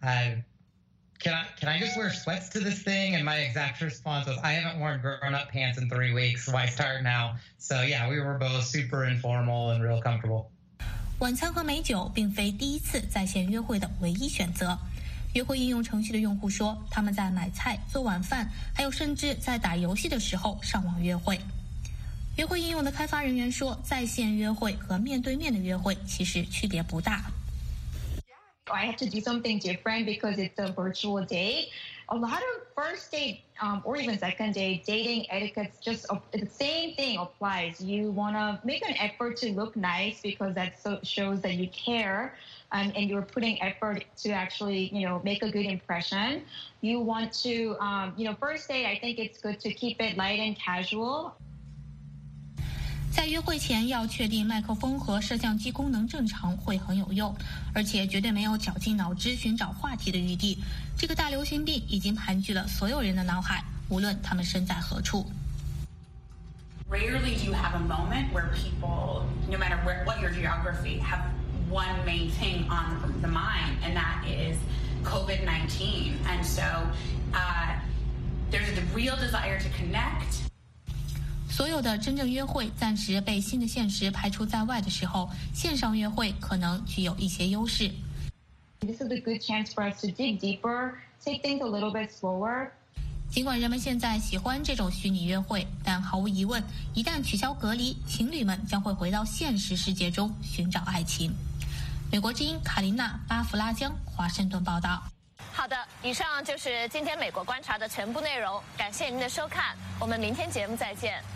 Can I just wear sweats to this thing? And my exact response was, I haven't worn grown-up pants in 3 weeks. Why start now? So yeah, we were both super informal and real comfortable. 晚餐和美酒并非第一次在线约会的唯一选择。约会应用程序的用户说，他们在买菜、做晚饭，还有甚至在打游戏的时候上网约会。约会应用的开发人员说，在线约会和面对面的约会其实区别不大。 I have to do something different because it's a virtual date. A lot of first date or even second date dating etiquettes, the same thing applies. You want to make an effort to look nice because that shows that you care and you're putting effort to actually, make a good impression. You want to, first date, I think it's good to keep it light and casual. 在约会前要确定麦克风和摄像机功能正常会很有用，而且绝对没有绞尽脑汁寻找话题的余地。这个大流行病已经盘踞了所有人的脑海，无论他们身在何处。 Rarely do you have a moment where people, no matter what your geography, have one main thing on the mind, and that is COVID-19. And so there's a real desire to connect. 所有的真正约会暂时被新的现实排除在外的时候，线上约会可能具有一些优势。 This is a good chance for us to dig deeper, take things a little bit slower. 尽管人们现在喜欢这种虚拟约会，但毫无疑问，一旦取消隔离，情侣们将会回到现实世界中寻找爱情。美国之音卡琳娜·巴弗拉江华盛顿报道。 好的，以上就是今天美国观察的全部内容，感谢您的收看，我们明天节目再见。